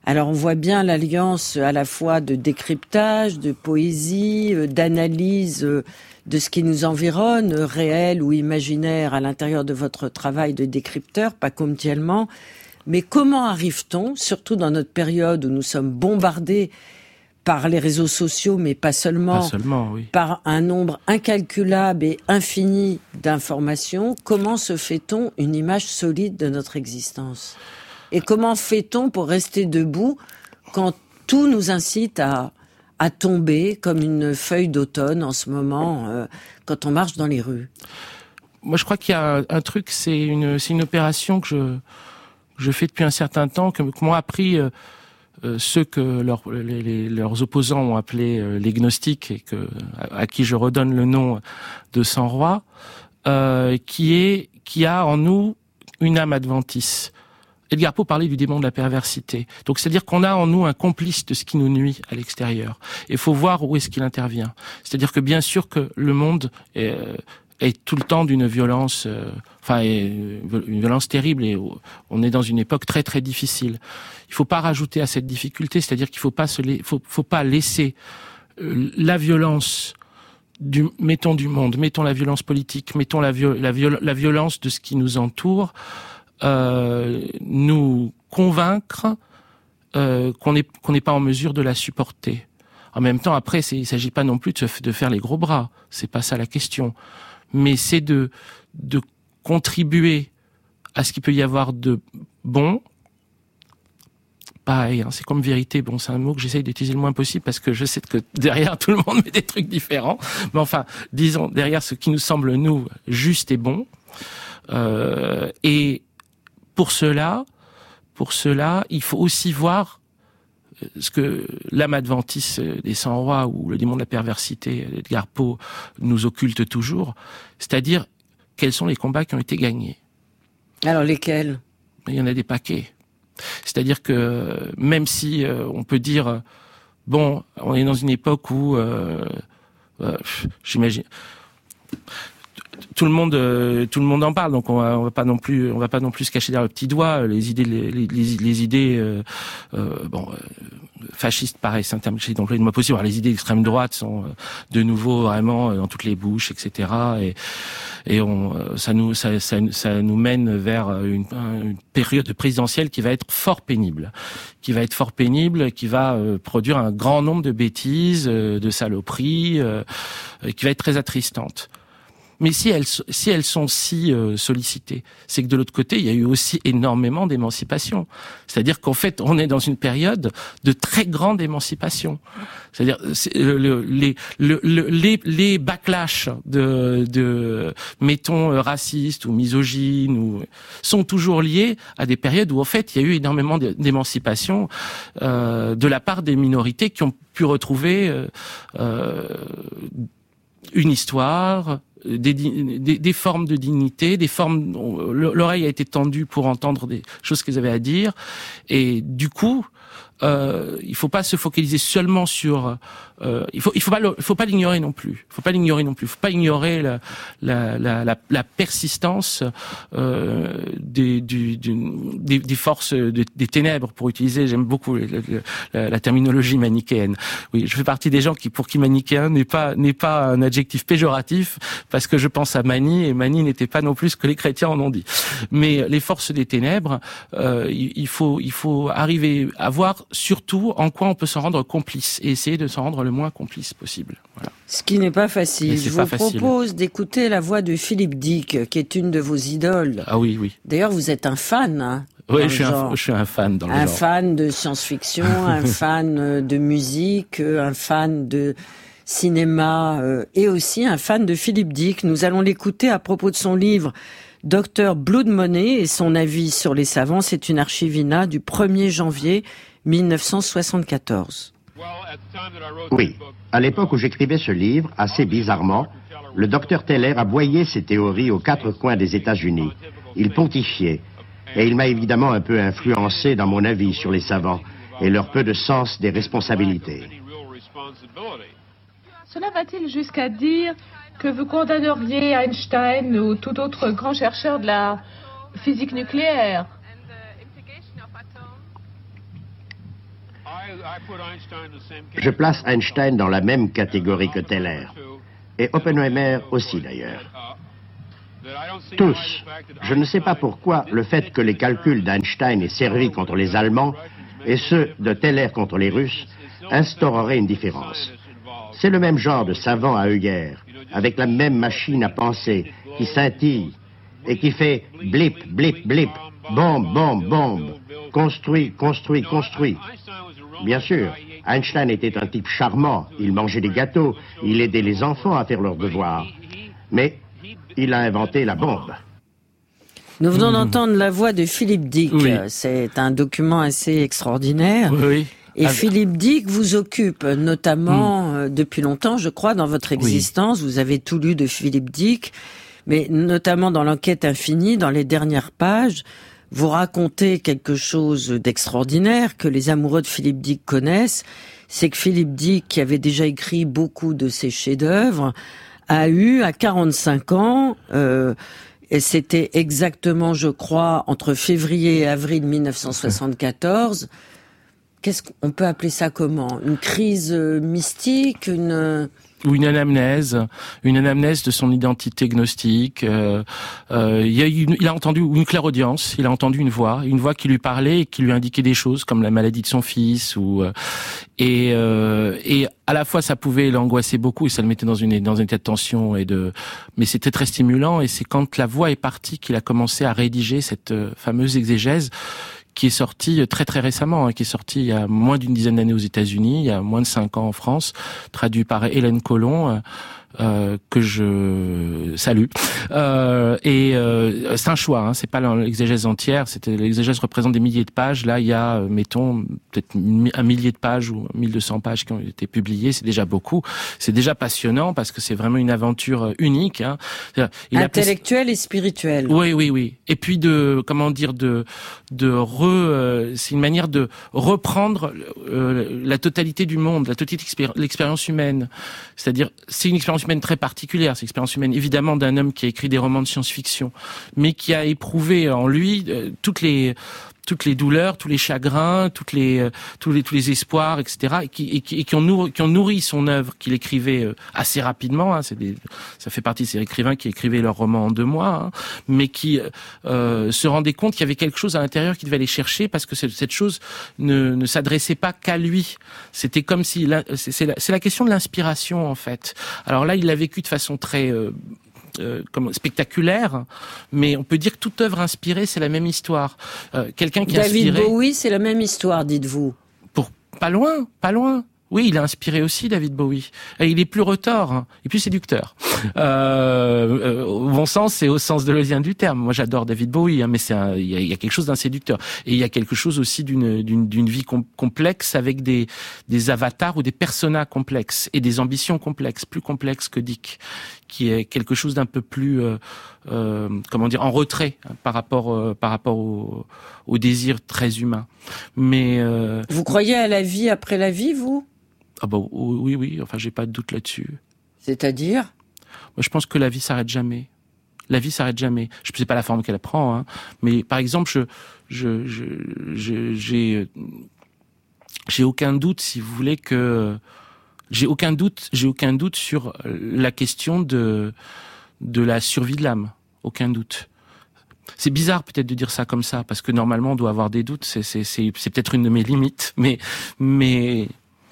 Alors on voit bien l'alliance à la fois de décryptage, de poésie, d'analyse de ce qui nous environne, réel ou imaginaire à l'intérieur de votre travail de décrypteur, pas communément. Mais comment arrive-t-on, surtout dans notre période où nous sommes bombardés par les réseaux sociaux, mais pas seulement, pas seulement oui. par un nombre incalculable et infini d'informations, comment se fait-on une image solide de notre existence ? Et comment fait-on pour rester debout quand tout nous incite à, à tomber comme une feuille d'automne en ce moment, euh, quand on marche dans les rues ? Moi, je crois qu'il y a un, un truc, c'est une, c'est une opération que je, je fais depuis un certain temps, que, que m'ont appris euh, euh, ceux que leur, les, les, leurs opposants ont appelé euh, les gnostiques, et que, à, à qui je redonne le nom de Sang Roi, euh, qui est, qui a en nous une âme adventice. Edgar Poe parlait du démon de la perversité. Donc, c'est-à-dire qu'on a en nous un complice de ce qui nous nuit à l'extérieur. Et il faut voir où est-ce qu'il intervient. C'est-à-dire que bien sûr que le monde est, est tout le temps d'une violence, euh, enfin, est une violence terrible, et on est dans une époque très très difficile. Il faut pas rajouter à cette difficulté, c'est-à-dire qu'il faut pas se, la... faut, faut pas laisser euh, la violence du, mettons du monde, mettons la violence politique, mettons la, viol... la, viol... la violence de ce qui nous entoure. Euh, nous convaincre euh, qu'on n'est qu'on n'est pas en mesure de la supporter. En même temps, après, c'est, il s'agit pas non plus de, se, de faire les gros bras. C'est pas ça la question. Mais c'est de de contribuer à ce qu'il peut y avoir de bon. Pareil, hein, c'est comme vérité. Bon, c'est un mot que j'essaye d'utiliser le moins possible parce que je sais que derrière tout le monde met des trucs différents. Mais enfin, disons derrière ce qui nous semble nous juste et bon. Euh, et Pour cela, pour cela, il faut aussi voir ce que l'âme adventice des Cent Rois ou le démon de la perversité d'Edgar Poe nous occulte toujours, c'est-à-dire quels sont les combats qui ont été gagnés. Alors lesquels ? Il y en a des paquets. C'est-à-dire que même si euh, on peut dire bon, on est dans une époque où euh, euh, j'imagine. Tout le monde, euh, tout le monde en parle, donc on va, on va pas non plus, on va pas non plus se cacher derrière le petit doigt. Les idées, les, les, les idées, euh, euh, bon, euh, fascistes, pareil, c'est un terme que j'ai employé de moi possible. Alors, les idées d'extrême droite sont euh, de nouveau vraiment dans toutes les bouches, et cetera. Et, et on, ça nous, ça, ça, ça nous mène vers une, une période présidentielle qui va être fort pénible, qui va être fort pénible, qui va euh, produire un grand nombre de bêtises, euh, de saloperies, euh, qui va être très attristante. Mais si elles, si elles sont si euh, sollicitées, c'est que de l'autre côté, il y a eu aussi énormément d'émancipation. C'est-à-dire qu'en fait, on est dans une période de très grande émancipation. C'est-à-dire c'est, le, le, les, le, le, les, les backlash de, de, mettons, racistes ou misogynes, ou, sont toujours liés à des périodes où en fait, il y a eu énormément d'émancipation euh, de la part des minorités qui ont pu retrouver euh, euh, une histoire. Des, des, des formes de dignité, des formes, l'oreille a été tendue pour entendre des choses qu'ils avaient à dire, et du coup, euh, il faut pas se focaliser seulement sur, euh, il faut, il faut pas, il faut pas l'ignorer non plus, il faut pas l'ignorer non plus, il faut pas ignorer la, la, la, la, la persistance euh, des, du, du, des, des forces de, des ténèbres, pour utiliser, j'aime beaucoup la, la, la terminologie manichéenne. Oui, je fais partie des gens qui, pour qui manichéen n'est pas, n'est pas un adjectif péjoratif, parce que je pense à Mani, et Mani n'était pas non plus ce que les chrétiens en ont dit. Mais les forces des ténèbres, euh, il, il faut, il faut arriver à voir surtout en quoi on peut s'en rendre complice, et essayer de s'en rendre le moins complice possible. Voilà. Ce qui n'est pas facile. Je vous facile. propose d'écouter la voix de Philippe Dick, qui est une de vos idoles. Ah oui, oui. D'ailleurs, vous êtes un fan, hein, oui, je suis, un, je suis un fan dans le un genre. Un fan de science-fiction, un fan de musique, un fan de cinéma, euh, et aussi un fan de Philippe Dick. Nous allons l'écouter à propos de son livre Docteur Blood Money et son avis sur les savants. C'est une archivina du premier janvier mille neuf cent soixante-quatorze. Oui, à l'époque où j'écrivais ce livre, assez bizarrement, le docteur Teller aboyait ses théories aux quatre coins des États-Unis. Il pontifiait, et il m'a évidemment un peu influencé dans mon avis sur les savants et leur peu de sens des responsabilités. Cela va-t-il jusqu'à dire que vous condamneriez Einstein ou tout autre grand chercheur de la physique nucléaire? Je place Einstein dans la même catégorie que Teller, et Oppenheimer aussi d'ailleurs. Tous. Je ne sais pas pourquoi le fait que les calculs d'Einstein aient servi contre les Allemands et ceux de Teller contre les Russes instaureraient une différence. C'est le même genre de savant à œillères, avec la même machine à penser, qui scintille et qui fait blip, blip, blip, bombe, bombe, bombe, construit, construit, construit. Bien sûr, Einstein était un type charmant, il mangeait des gâteaux, il aidait les enfants à faire leurs devoirs. Mais il a inventé la bombe. Nous venons mmh. d'entendre la voix de Philippe Dick. Oui. C'est un document assez extraordinaire. Oui. Et ah, Philippe Dick vous occupe notamment mmh. euh, depuis longtemps, je crois, dans votre existence. Oui. Vous avez tout lu de Philippe Dick, mais notamment dans l'enquête infinie, dans les dernières pages, vous racontez quelque chose d'extraordinaire que les amoureux de Philippe Dick connaissent. C'est que Philippe Dick, qui avait déjà écrit beaucoup de ses chefs-d'œuvre, a eu à quarante-cinq ans, euh, et c'était exactement, je crois, entre février et avril mille neuf cent soixante-quatorze. Qu'est-ce qu'on peut appeler ça comment ? Une crise mystique, une... Ou une anamnèse, une anamnèse de son identité gnostique. Euh, euh, il, a une, il a entendu une clairaudience, il a entendu une voix, une voix qui lui parlait et qui lui indiquait des choses comme la maladie de son fils. Ou euh, et, euh, et à la fois ça pouvait l'angoisser beaucoup et ça le mettait dans une dans une état de tension et de. Mais c'était très stimulant et c'est quand la voix est partie qu'il a commencé à rédiger cette fameuse exégèse, qui est sorti très très récemment, hein, qui est sorti il y a moins d'une dizaine d'années aux États-Unis, il y a moins de cinq ans en France, traduit par Hélène Colomb, euh, euh, que je salue. Euh, et euh, c'est un choix, hein, c'est pas l'exégèse entière. C'était l'exégèse représente des milliers de pages. Là, il y a, mettons, peut-être un millier de pages ou mille deux cents pages qui ont été publiées. C'est déjà beaucoup. C'est déjà passionnant parce que c'est vraiment une aventure unique. Hein. Il Intellectuelle et spirituelle. Oui, oui, oui. Et puis de, comment dire, de, de re. Euh, c'est une manière de reprendre euh, la totalité du monde, la totalité de l'expérience humaine. C'est-à-dire, c'est une expérience humaine très particulière, c'est l'expérience humaine évidemment d'un homme qui a écrit des romans de science-fiction, mais qui a éprouvé en lui euh, toutes les toutes les douleurs, tous les chagrins, toutes les euh, tous les tous les espoirs, et cetera. Et qui et qui, et qui ont nourri qui ont nourri son œuvre qu'il écrivait euh, assez rapidement. Hein, c'est des, ça fait partie de ces écrivains qui écrivaient leurs romans en deux mois, hein, mais qui euh, se rendaient compte qu'il y avait quelque chose à l'intérieur qu'il devait aller chercher parce que cette chose ne, ne s'adressait pas qu'à lui. C'était comme si la, c'est, c'est, la, c'est la question de l'inspiration en fait. Alors là, il l'a vécu de façon très euh, Euh, comme spectaculaire, mais on peut dire que toute œuvre inspirée, c'est la même histoire. Euh, quelqu'un qui David inspiré... Bowie, c'est la même histoire, dites-vous. Pour pas loin, pas loin. Oui, il a inspiré aussi David Bowie. Et il est plus retors hein, et plus séducteur. Euh, euh, au bon sens et au sens de l'osien du terme. Moi, j'adore David Bowie, hein, mais c'est un, il y a, il y a quelque chose d'un séducteur. Et il y a quelque chose aussi d'une, d'une, d'une vie com- complexe avec des, des avatars ou des personas complexes et des ambitions complexes, plus complexes que Dick, qui est quelque chose d'un peu plus, euh, euh, comment dire, en retrait hein, par rapport, euh, par rapport au, au désir très humain. Mais euh, vous croyez à la vie après la vie, vous? Ah bah oui, oui. Enfin, j'ai pas de doute là-dessus. C'est-à-dire? Moi, je pense que la vie s'arrête jamais. La vie s'arrête jamais. Je ne sais pas la forme qu'elle prend, hein, mais par exemple, je, je, je, je, j'ai, j'ai aucun doute, si vous voulez, que j'ai aucun doute, j'ai aucun doute sur la question de de la survie de l'âme. Aucun doute. C'est bizarre peut-être de dire ça comme ça, parce que normalement, on doit avoir des doutes. C'est, c'est, c'est, c'est peut-être une de mes limites, mais, mais.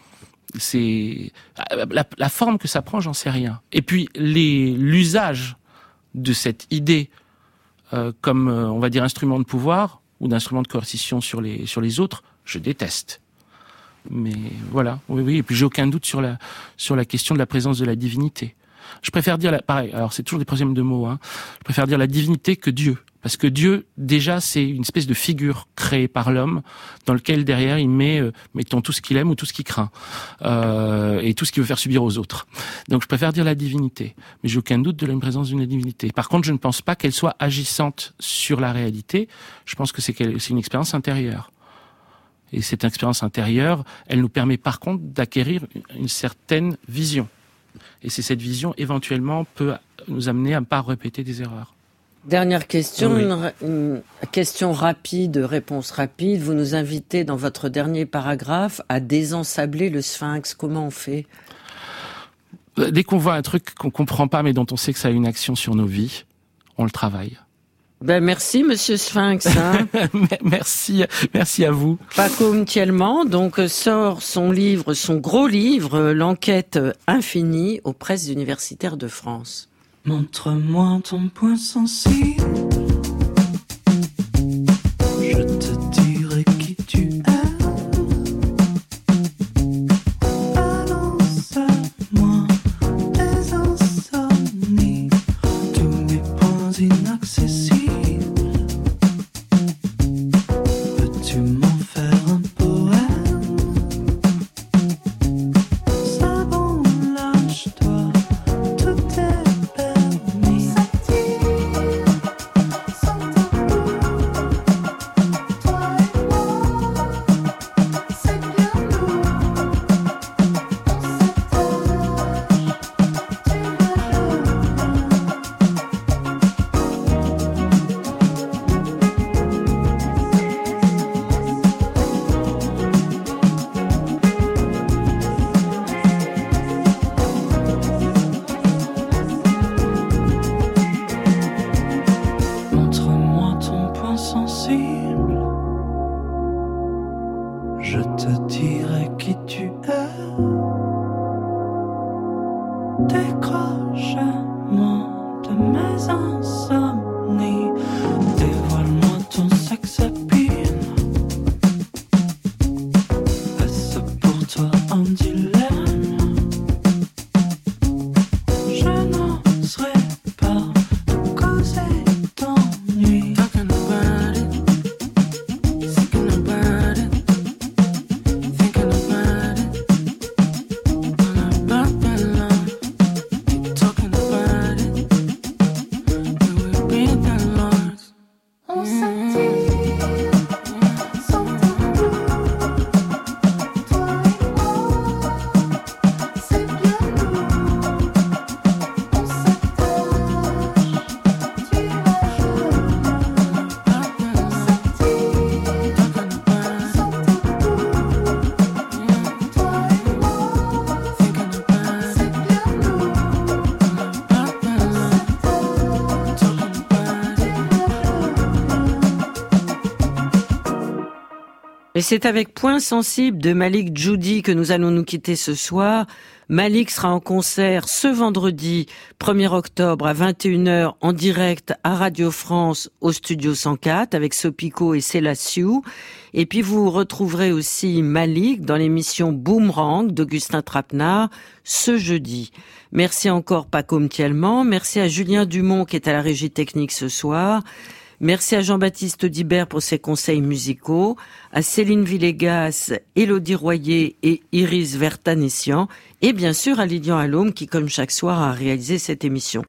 C'est la, la forme que ça prend, j'en sais rien. Et puis les, l'usage de cette idée euh, comme euh, on va dire instrument de pouvoir ou d'instrument de coercition sur les sur les autres, je déteste. Mais voilà, oui, oui. Et puis j'ai aucun doute sur la sur la question de la présence de la divinité. Je préfère dire la, pareil. Alors c'est toujours des troisièmes de mots. Hein. Je préfère dire la divinité que Dieu. Parce que Dieu, déjà, c'est une espèce de figure créée par l'homme, dans lequel derrière il met, euh, mettons, tout ce qu'il aime ou tout ce qu'il craint, euh, et tout ce qu'il veut faire subir aux autres. Donc, je préfère dire la divinité, mais j'ai aucun doute de la présence d'une divinité. Par contre, je ne pense pas qu'elle soit agissante sur la réalité. Je pense que c'est, c'est une expérience intérieure. Et cette expérience intérieure, elle nous permet par contre d'acquérir une certaine vision. Et c'est cette vision, éventuellement, peut nous amener à ne pas répéter des erreurs. Dernière question, Oui. une, une question rapide, réponse rapide. Vous nous invitez dans votre dernier paragraphe à désensabler le sphinx. Comment on fait ? Dès qu'on voit un truc qu'on comprend pas, mais dont on sait que ça a une action sur nos vies, on le travaille. Ben merci, Monsieur Sphinx. Hein. merci, merci à vous. Paco Mtielman, donc sort son livre, son gros livre, L'enquête infinie, aux presses universitaires de France. Montre-moi ton point sensible. Je te dirai qui tu es. Annonce-moi tes insomnies, tous mes points inaccessibles. Peux-tu m'en faire un poème? C'est bon, lâche-toi, tout est permis. Montre-moi ton point sensible. Je te dirai qui tu es. Décroche-moi de mes insomnies. Dévoile-moi ton sex appeal. Est-ce pour toi un dilemme? Je n'oserais pas te causer d'ennui. Talking about it, thinking about it, thinking about it. About that love, keep talking about it. We will be that lost. On s'attire, sans tabou. Toi et moi, c'est bien nous. On s'attache, tu vas Et c'est avec Point sensible de Malik Djoudi que nous allons nous quitter ce soir. Malik sera en concert ce vendredi premier octobre à vingt et une heures en direct à Radio France au Studio cent quatre avec Sopico et Célassiou. Et puis vous retrouverez aussi Malik dans l'émission Boomerang d'Augustin Trapenard ce jeudi. Merci encore Paco Mtielman, merci à Julien Dumont qui est à la régie technique ce soir. Merci à Jean-Baptiste Audibert pour ses conseils musicaux, à Céline Villegas, Élodie Royer et Iris Vertanessian, et bien sûr à Lilian Allôme qui, comme chaque soir, a réalisé cette émission.